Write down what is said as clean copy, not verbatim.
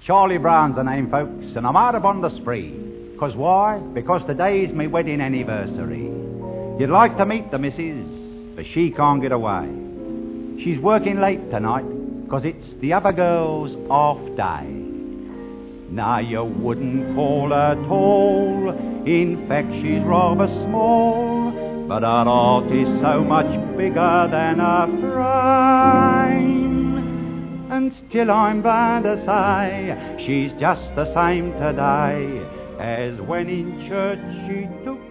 Charlie Brown's the name, folks, and I'm out upon the spree. 'Cause why? Because today's my wedding anniversary. You'd like to meet the missus, but she can't get away. She's working late tonight, 'cause it's the other girl's off day. Now you wouldn't call her tall, in fact she's rather small, but her heart is so much bigger than her frame. And still I'm bound to say, she's just the same today as when in church she took